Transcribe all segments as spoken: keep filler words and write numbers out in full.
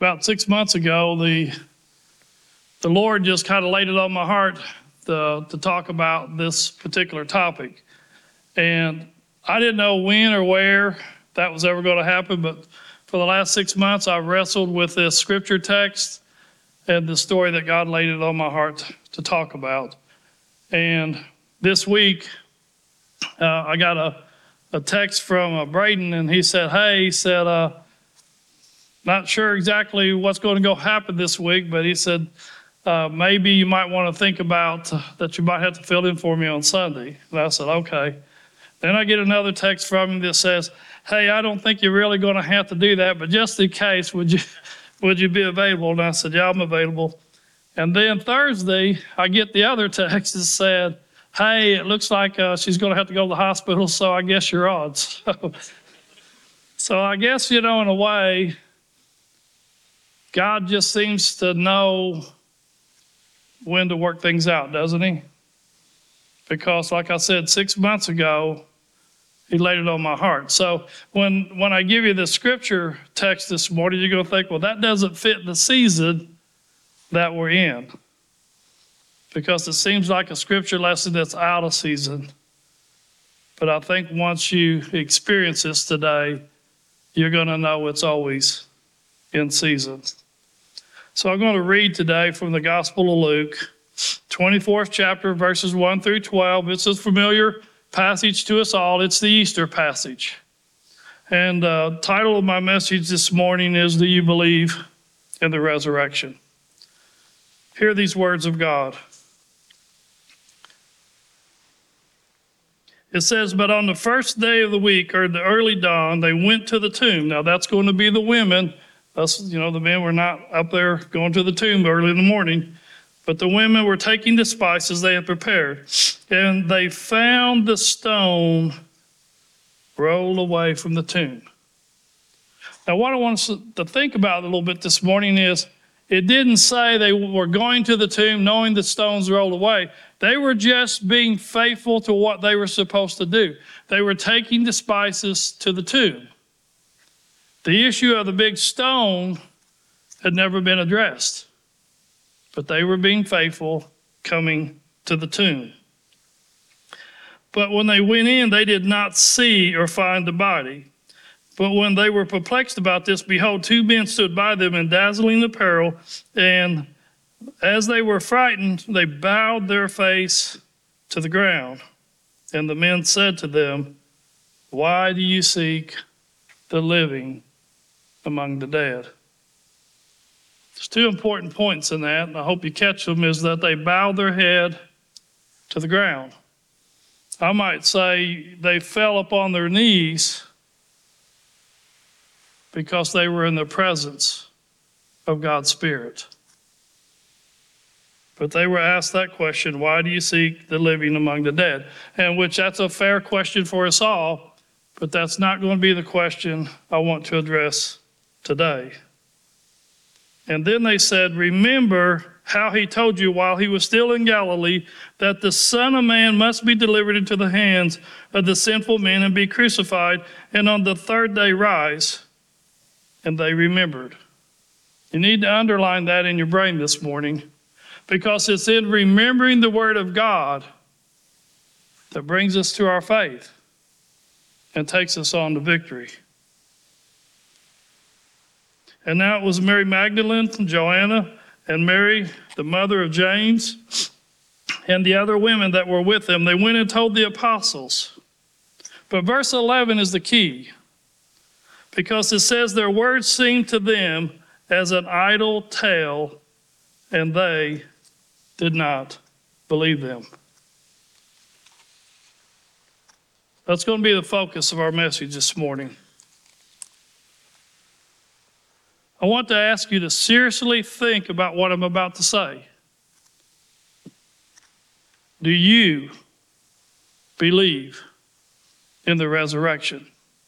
about six months ago, the the Lord just kind of laid it on my heart to, to talk about this particular topic. And I didn't know when or where that was ever going to happen, but for the last six months, I've wrestled with this scripture text and the story that God laid it on my heart to talk about. And this week, uh, I got a, a text from uh, Braden, and he said, hey, he said, uh, not sure exactly what's going to go happen this week, but he said, uh, maybe you might want to think about uh, that you might have to fill in for me on Sunday. And I said, okay. Then I get another text from him that says, hey, I don't think you're really going to have to do that, but just in case, would you would you be available? And I said, yeah, I'm available. And then Thursday, I get the other text that said, hey, it looks like uh, she's going to have to go to the hospital, so I guess you're on. So, so I guess, you know, in a way, God just seems to know when to work things out, doesn't he? Because like I said, six months ago, he laid it on my heart. So when, when I give you the scripture text this morning, you're going to think, well, that doesn't fit the season that we're in. Because it seems like a scripture lesson that's out of season. But I think once you experience this today, you're going to know it's always in season. So I'm going to read today from the Gospel of Luke, twenty-fourth chapter, verses one through twelve. It's a familiar passage to us all. It's the Easter passage. And the uh, title of my message this morning is, Do You Believe in the Resurrection? Hear these words of God. It says, but on the first day of the week, or the early dawn, they went to the tomb. Now that's going to be the women. Us, you know, the men were not up there going to the tomb early in the morning. But the women were taking the spices they had prepared. And they found the stone rolled away from the tomb. Now what I want us to think about a little bit this morning is, it didn't say they were going to the tomb knowing the stones rolled away. They were just being faithful to what they were supposed to do. They were taking the spices to the tomb. The issue of the big stone had never been addressed, but they were being faithful coming to the tomb. But when they went in, they did not see or find the body. But when they were perplexed about this, behold, two men stood by them in dazzling apparel, and as they were frightened, they bowed their face to the ground. And the men said to them, why do you seek the living among the dead? There's two important points in that, and I hope you catch them, is that they bowed their head to the ground. I might say they fell upon their knees because they were in the presence of God's Spirit. But they were asked that question, why do you seek the living among the dead? And which that's a fair question for us all, but that's not going to be the question I want to address today. And then they said, remember how he told you while he was still in Galilee that the Son of Man must be delivered into the hands of the sinful men and be crucified, and on the third day rise. And they remembered. You need to underline that in your brain this morning, because it's in remembering the Word of God that brings us to our faith and takes us on to victory. And now it was Mary Magdalene, Joanna, and Mary, the mother of James, and the other women that were with them. They went and told the apostles. But verse eleven is the key, because it says their words seemed to them as an idle tale, and they did not believe them. That's going to be the focus of our message this morning. I want to ask you to seriously think about what I'm about to say. Do you believe in the resurrection?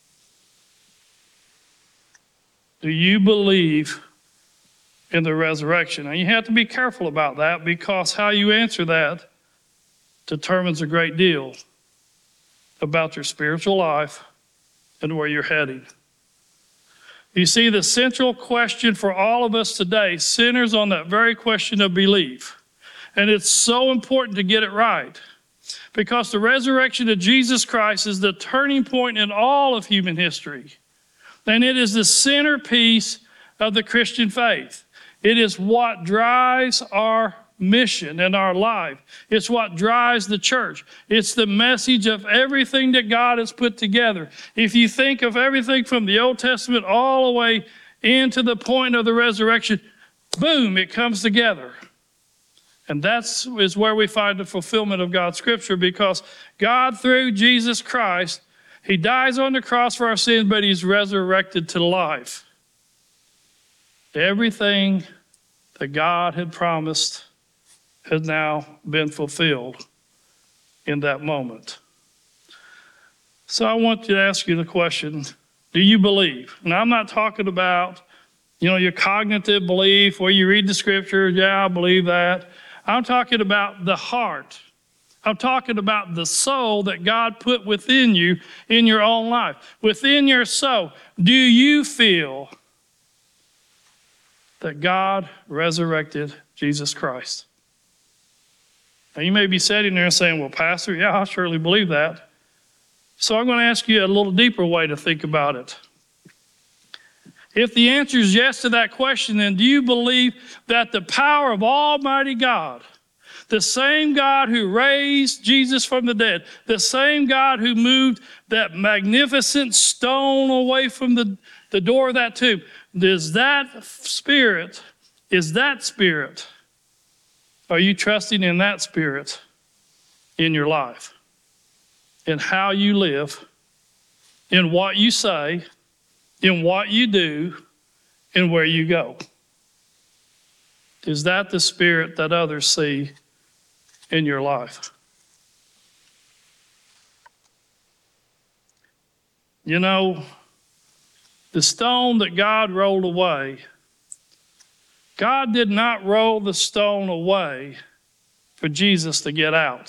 Do you believe in the resurrection? Now, you have to be careful about that, because how you answer that determines a great deal about your spiritual life and where you're heading. You see, the central question for all of us today centers on that very question of belief. And it's so important to get it right, because the resurrection of Jesus Christ is the turning point in all of human history. And it is the centerpiece of the Christian faith. It is what drives our mission in our life. It's what drives the church. It's the message of everything that God has put together. If you think of everything from the Old Testament all the way into the point of the resurrection, boom, it comes together. And that's is where we find the fulfillment of God's scripture, because God, through Jesus Christ, he dies on the cross for our sins, but he's resurrected to life. Everything that God had promised has now been fulfilled in that moment. So I want to ask you the question, do you believe? And I'm not talking about, you know, your cognitive belief where you read the scripture, yeah, I believe that. I'm talking about the heart. I'm talking about the soul that God put within you in your own life. Within your soul, do you feel that God resurrected Jesus Christ? Now, you may be sitting there saying, well, Pastor, yeah, I surely believe that. So I'm going to ask you a little deeper way to think about it. If the answer is yes to that question, then do you believe that the power of Almighty God, the same God who raised Jesus from the dead, the same God who moved that magnificent stone away from the, the door of that tomb, is that spirit, is that spirit, are you trusting in that spirit in your life? In how you live, in what you say, in what you do, and where you go? Is that the spirit that others see in your life? You know, the stone that God rolled away, God did not roll the stone away for Jesus to get out.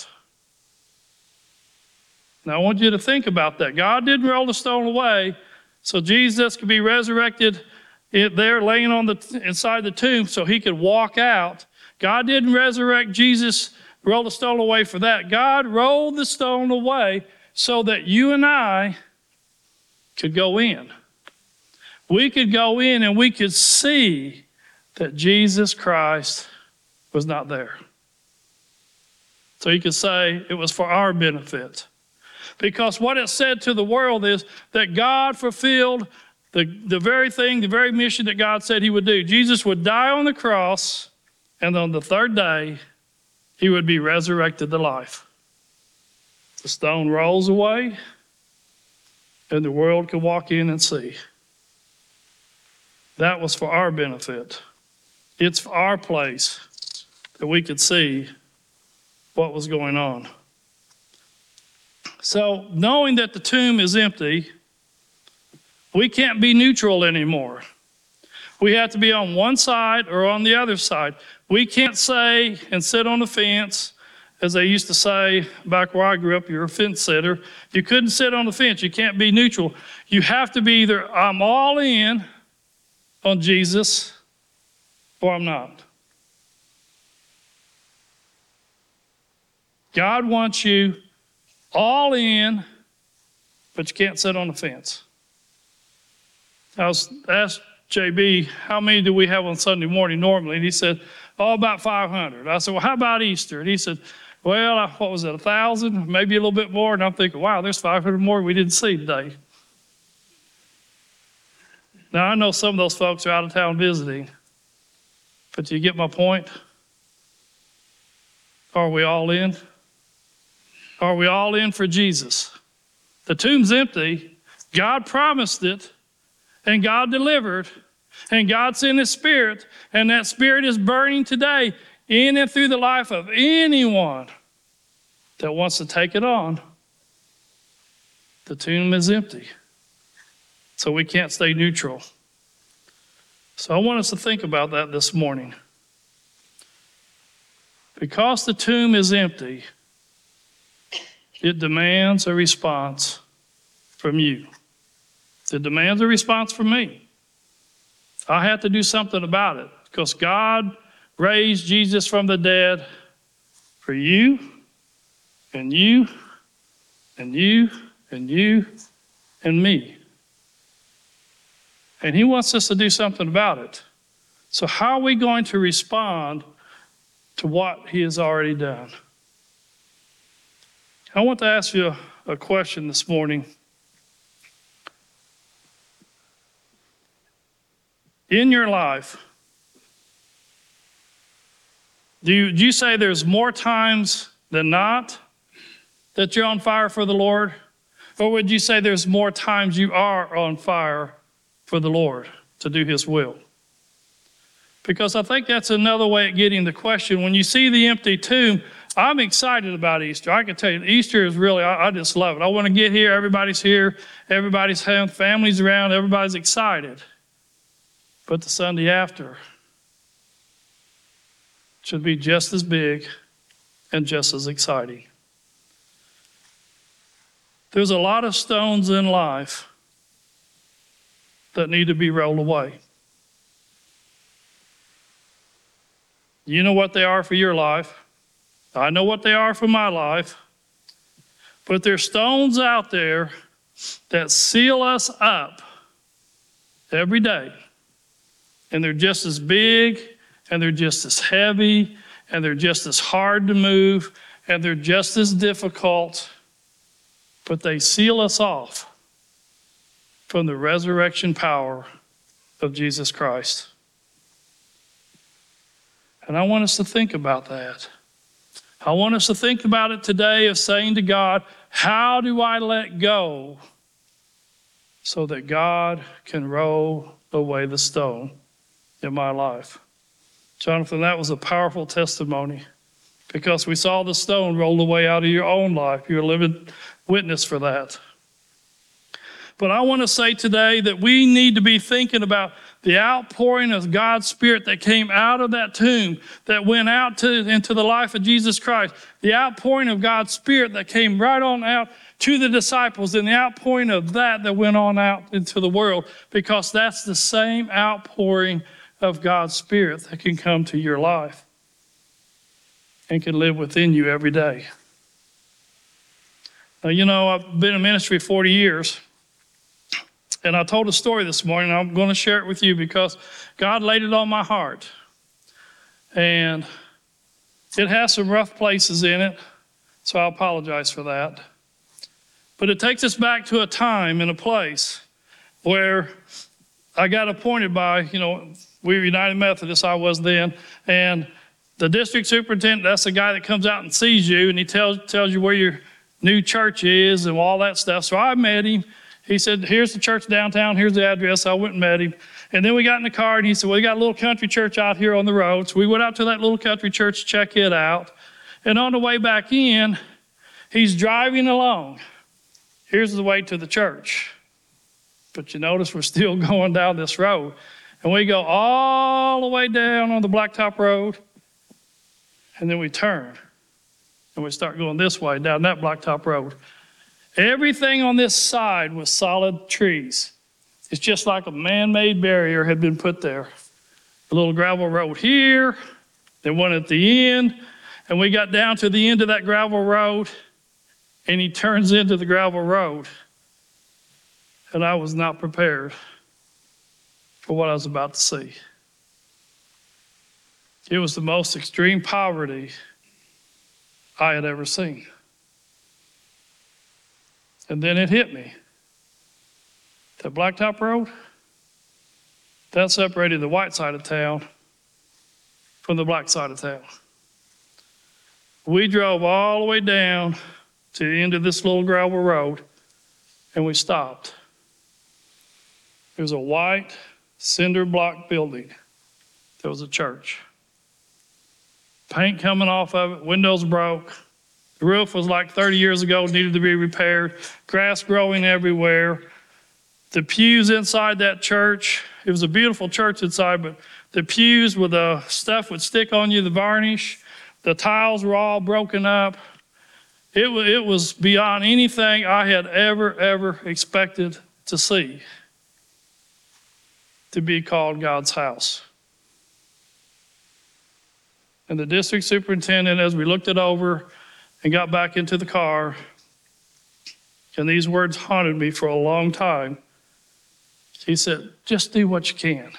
Now, I want you to think about that. God didn't roll the stone away so Jesus could be resurrected there laying on the inside the tomb so he could walk out. God didn't resurrect Jesus, roll the stone away for that. God rolled the stone away so that you and I could go in. We could go in and we could see that Jesus Christ was not there. So you could say it was for our benefit. Because what it said to the world is that God fulfilled the, the very thing, the very mission that God said he would do. Jesus would die on the cross, and on the third day, he would be resurrected to life. The stone rolls away, and the world could walk in and see. That was for our benefit. It's for our place that we could see what was going on. So, knowing that the tomb is empty, we can't be neutral anymore. We have to be on one side or on the other side. We can't say and sit on the fence, as they used to say back where I grew up, you're a fence sitter. You couldn't sit on the fence. You can't be neutral. You have to be either I'm all in on Jesus or I'm not. God wants you all in, but you can't sit on the fence. I was asked J B, how many do we have on Sunday morning normally? And he said, oh, about five hundred. I said, well, how about Easter? And he said, well, what was it, one thousand, maybe a little bit more? And I'm thinking, wow, there's five hundred more we didn't see today. Now, I know some of those folks are out of town visiting, but do you get my point? Are we all in? Are we all in for Jesus? The tomb's empty. God promised it, and God delivered, and God sent his Spirit, and that Spirit is burning today in and through the life of anyone that wants to take it on. The tomb is empty, so we can't stay neutral. So I want us to think about that this morning. Because the tomb is empty, it demands a response from you. It demands a response from me. I had to do something about it because God raised Jesus from the dead for you and you and you and you and me. And he wants us to do something about it. So how are we going to respond to what he has already done? I want to ask you a, a question this morning. In your life, do you, do you say there's more times than not that you're on fire for the Lord? Or would you say there's more times you are on fire for the Lord to do his will? Because I think that's another way of getting the question. When you see the empty tomb, I'm excited about Easter. I can tell you, Easter is really, I, I just love it. I want to get here. Everybody's here. Everybody's having families around. Everybody's excited. But the Sunday after should be just as big and just as exciting. There's a lot of stones in life that need to be rolled away. You know what they are for your life. I know what they are for my life. But there's stones out there that seal us up every day. And they're just as big, and they're just as heavy, and they're just as hard to move, and they're just as difficult. But they seal us off from the resurrection power of Jesus Christ. And I want us to think about that. I want us to think about it today of saying to God, how do I let go so that God can roll away the stone in my life? Jonathan, that was a powerful testimony because we saw the stone rolled away out of your own life. You're a living witness for that. But I want to say today that we need to be thinking about the outpouring of God's Spirit that came out of that tomb, that went out to, into the life of Jesus Christ. The outpouring of God's Spirit that came right on out to the disciples, and the outpouring of that that went on out into the world, because that's the same outpouring of God's Spirit that can come to your life and can live within you every day. Now, you know, I've been in ministry forty years. And I told a story this morning. I'm going to share it with you because God laid it on my heart. And it has some rough places in it, so I apologize for that. But it takes us back to a time and a place where I got appointed by, you know, we were United Methodist, I was then, and the district superintendent, that's the guy that comes out and sees you, and he tells, tells you where your new church is and all that stuff. So I met him. He said, here's the church downtown, here's the address. I went and met him. And then we got in the car and he said, well, we got a little country church out here on the road. So we went out to that little country church to check it out. And on the way back in, he's driving along. Here's the way to the church. But you notice we're still going down this road. And we go all the way down on the blacktop road. And then we turn. And we start going this way down that blacktop road. Everything on this side was solid trees. It's just like a man-made barrier had been put there. A little gravel road here, then one at the end, and we got down to the end of that gravel road, and he turns into the gravel road. And I was not prepared for what I was about to see. It was the most extreme poverty I had ever seen. And then it hit me. That blacktop road, that separated the white side of town from the black side of town. We drove all the way down to the end of this little gravel road, and we stopped. There was a white cinder block building. There was a church. Paint coming off of it, windows broke. The roof was like thirty years ago, needed to be repaired. Grass growing everywhere. The pews inside that church, it was a beautiful church inside, but the pews with the stuff would stick on you, the varnish. The tiles were all broken up. It, it was beyond anything I had ever, ever expected to see. to be called God's house. And the district superintendent, as we looked it over and got back into the car, and these words haunted me for a long time, he said, just do what you can.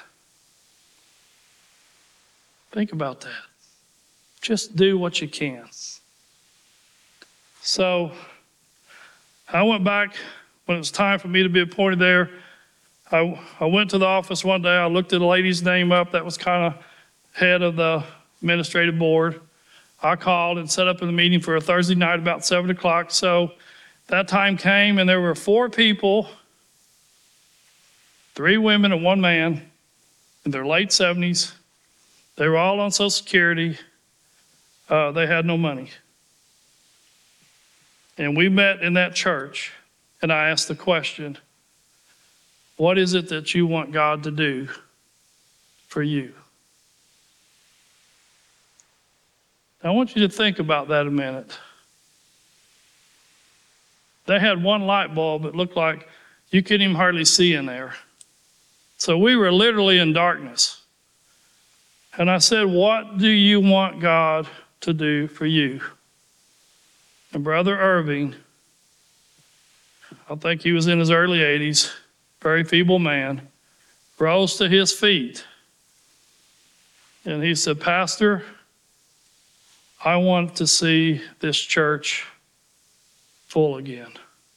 Think about that. Just do what you can. So I went back when it was time for me to be appointed there. I, I went to the office one day. I looked at a lady's name up that was kind of head of the administrative board. I called and set up a meeting for a Thursday night about seven o'clock. So that time came, and there were four people, three women and one man in their late seventies. They were all on Social Security. Uh, they had no money. And we met in that church, and I asked the question, what is it that you want God to do for you? I want you to think about that a minute. They had one light bulb that looked like you couldn't even hardly see in there. So we were literally in darkness. And I said, what do you want God to do for you? And Brother Irving, I think he was in his early eighties, very feeble man, rose to his feet. And he said, Pastor, I want to see this church full again.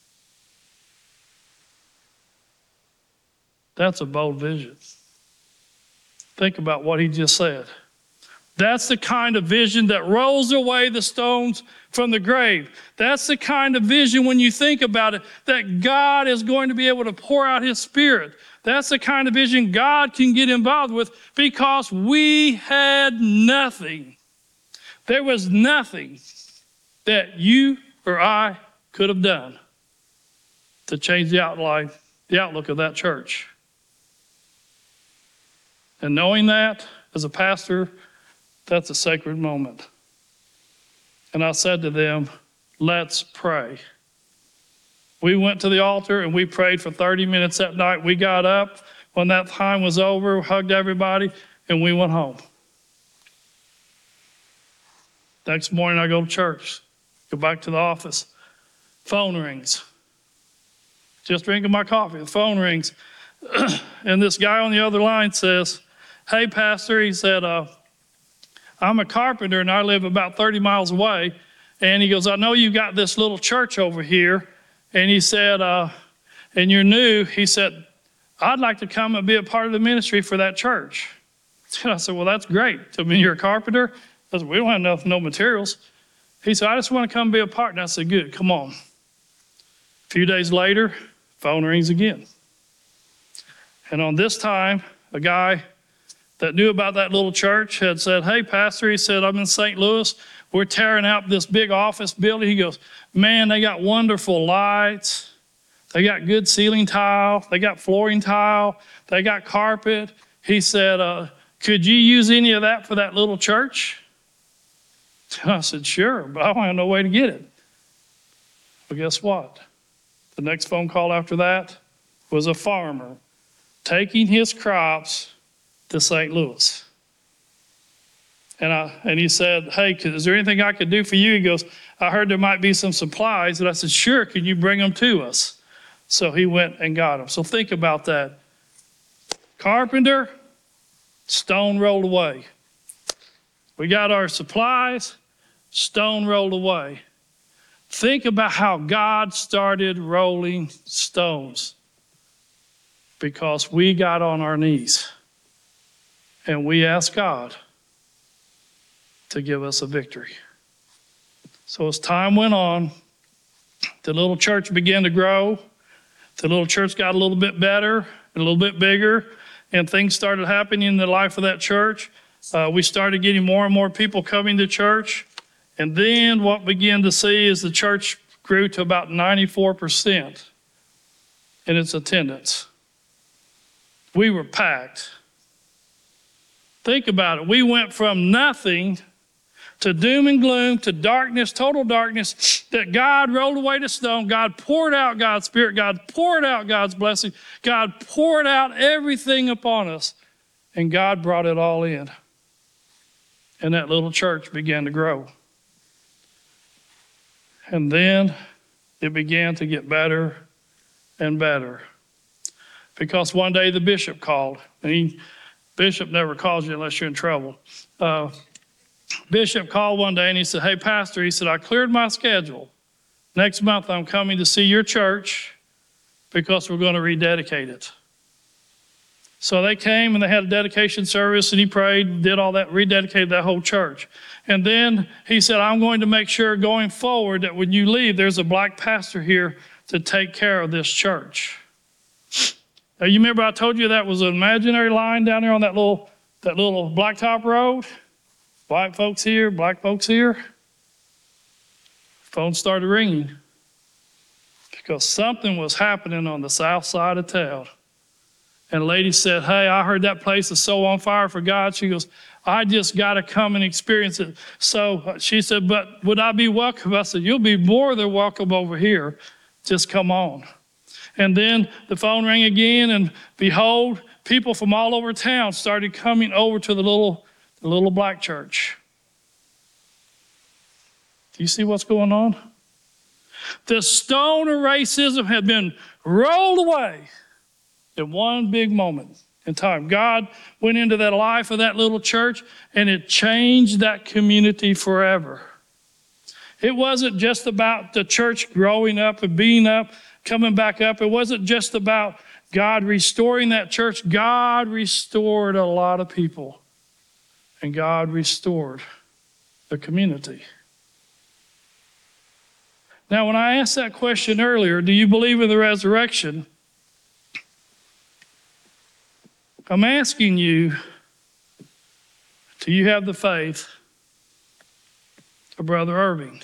That's a bold vision. Think about what he just said. That's the kind of vision that rolls away the stones from the grave. That's the kind of vision, when you think about it, that God is going to be able to pour out his Spirit. That's the kind of vision God can get involved with, because we had nothing. There was nothing that you or I could have done to change the outline, the outlook of that church. And knowing that, as a pastor, that's a sacred moment. And I said to them, let's pray. We went to the altar and we prayed for thirty minutes that night. We got up when that time was over, hugged everybody, and we went home. Next morning I go to church, go back to the office. Phone rings. Just drinking my coffee, the phone rings. And this guy on the other line says, hey, Pastor, he said, uh, I'm a carpenter and I live about thirty miles away. And he goes, I know you got this little church over here. And he said, uh, and you're new. He said, I'd like to come and be a part of the ministry for that church. And I said, well, that's great. I mean, you're a carpenter? I said, we don't have enough, no materials. He said, I just want to come be a part. And I said, good, come on. A few days later, phone rings again. And on this time, a guy that knew about that little church had said, hey, Pastor, he said, I'm in Saint Louis. We're tearing out this big office building. He goes, man, they got wonderful lights. They got good ceiling tile. They got flooring tile. They got carpet. He said, uh, could you use any of that for that little church? And I said, sure, but I don't have no way to get it. But guess what? The next phone call after that was a farmer taking his crops to Saint Louis. And I and he said, hey, is there anything I could do for you? He goes, I heard there might be some supplies. And I said, sure, can you bring them to us? So he went and got them. So think about that. Carpenter, stone rolled away. We got our supplies, stone rolled away. Think about how God started rolling stones, because we got on our knees and we asked God to give us a victory. So as time went on, the little church began to grow. The little church got a little bit better, a little bit bigger, and things started happening in the life of that church. Uh, we started getting more and more people coming to church. And then what we began to see is the church grew to about ninety-four percent in its attendance. We were packed. Think about it. We went from nothing to doom and gloom, to darkness, total darkness, that God rolled away the stone. God poured out God's Spirit. God poured out God's blessing. God poured out everything upon us. And God brought it all in. And that little church began to grow. And then it began to get better and better. Because one day the bishop called. And he, bishop never calls you unless you're in trouble. Uh, bishop called one day and he said, hey, pastor, he said, I cleared my schedule. Next month I'm coming to see your church because we're going to rededicate it. So they came and they had a dedication service and he prayed, did all that, rededicated that whole church. And then he said, I'm going to make sure going forward that when you leave, there's a black pastor here to take care of this church. Now, you remember I told you that was an imaginary line down there on that little, that little blacktop road? White folks here, black folks here. Phone started ringing because something was happening on the south side of town. And a lady said, hey, I heard that place is so on fire for God. She goes, I just got to come and experience it. So she said, but would I be welcome? I said, you'll be more than welcome over here. Just come on. And then the phone rang again, and behold, people from all over town started coming over to the little, the little black church. Do you see what's going on? The stone of racism had been rolled away in one big moment in time. God went into that life of that little church, and it changed that community forever. It wasn't just about the church growing up and being up, coming back up. It wasn't just about God restoring that church. God restored a lot of people, and God restored the community. Now, when I asked that question earlier, do you believe in the resurrection? I'm asking you, do you have the faith of Brother Irving?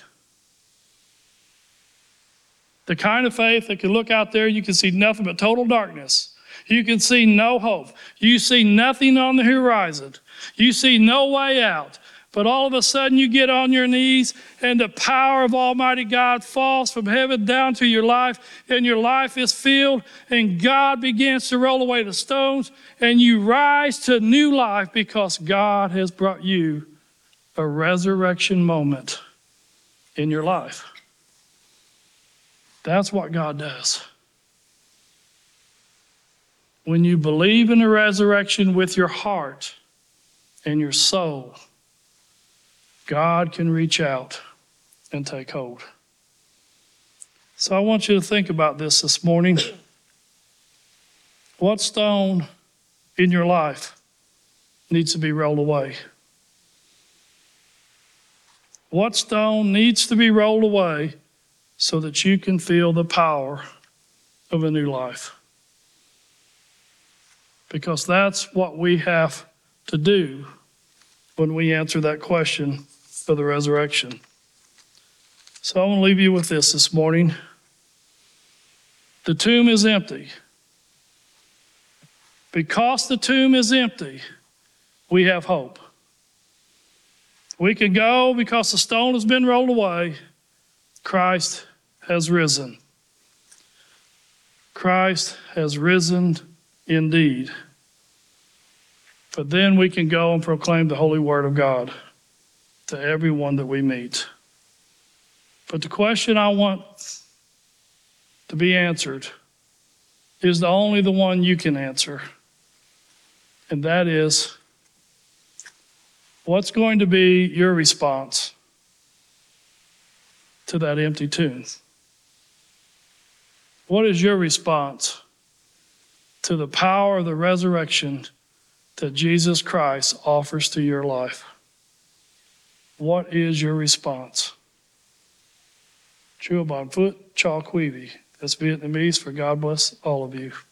The kind of faith that can look out there, you can see nothing but total darkness. You can see no hope. You see nothing on the horizon. You see no way out. But all of a sudden you get on your knees and the power of Almighty God falls from heaven down to your life, and your life is filled, and God begins to roll away the stones, and you rise to new life because God has brought you a resurrection moment in your life. That's what God does. When you believe in the resurrection with your heart and your soul, God can reach out and take hold. So I want you to think about this this morning. What stone in your life needs to be rolled away? What stone needs to be rolled away so that you can feel the power of a new life? Because that's what we have to do when we answer that question of the resurrection. So I want to leave you with this this morning. The tomb is empty. Because the tomb is empty, we have hope. We can go because the stone has been rolled away. Christ has risen. Christ has risen indeed. But then we can go and proclaim the holy word of God to everyone that we meet. But the question I want to be answered is the only the one you can answer. And that is, what's going to be your response to that empty tomb? What is your response to the power of the resurrection that Jesus Christ offers to your life? What is your response? Chua Bon Phut, Cha Queevy. That's Vietnamese for God bless all of you.